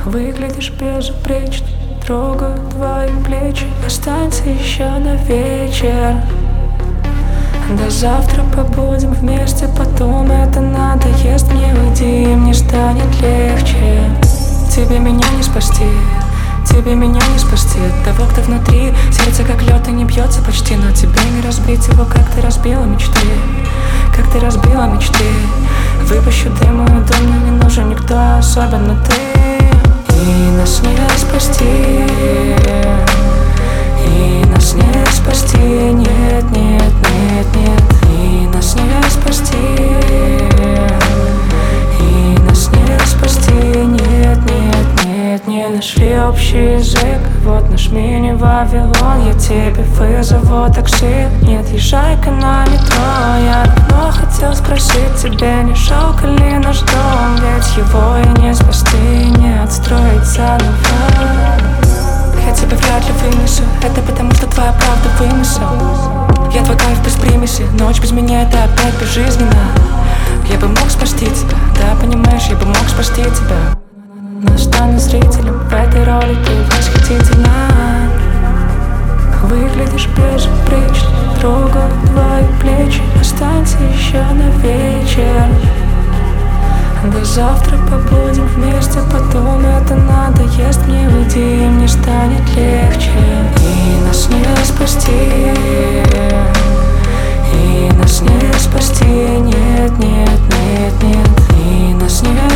Выглядишь безупречно, трогаю твои плечи. Останься еще на вечер. До завтра побудем вместе, потом это надоест мне. Уйди, и мне станет легче. Тебе меня не спасти, тебе меня не спасти. От того, кто внутри, сердце как лед и не бьется почти. Но тебе не разбить его, как ты разбила мечты, как ты разбила мечты. Выпущу дым, уйду, мне не нужен никто, особенно ты. И нас не спасти, и нас не спасти. Нет, нет, нет, нет. И нас не спасти, и нас не спасти. Нет, нет, нет. Не нашли общий язык, вот наш мини-Вавилон. Я тебе вызову такси, не отъезжай-ка на метро. Я давно хотел спросить тебя, не жалко ли наш дом? Ведь его и не спасти, не отстроить заново. Я тебя вряд ли вынесу, это потому что твоя правда вымысел. Я твой кайф без примеси, ночь без меня это опять безжизненно. Я бы мог спасти тебя, да, понимаешь, я бы мог спасти тебя. Но стану зрителем в этой роли, ты восхитительна. Выглядишь безупречно, трогаю твои плечи. Останься еще на вечер. До завтра побудем вместе, потом это надоест мне. Уйди, и мне станет легче. И нас не спасти, и нас не спасти. Нет, нет, нет, нет. И нас не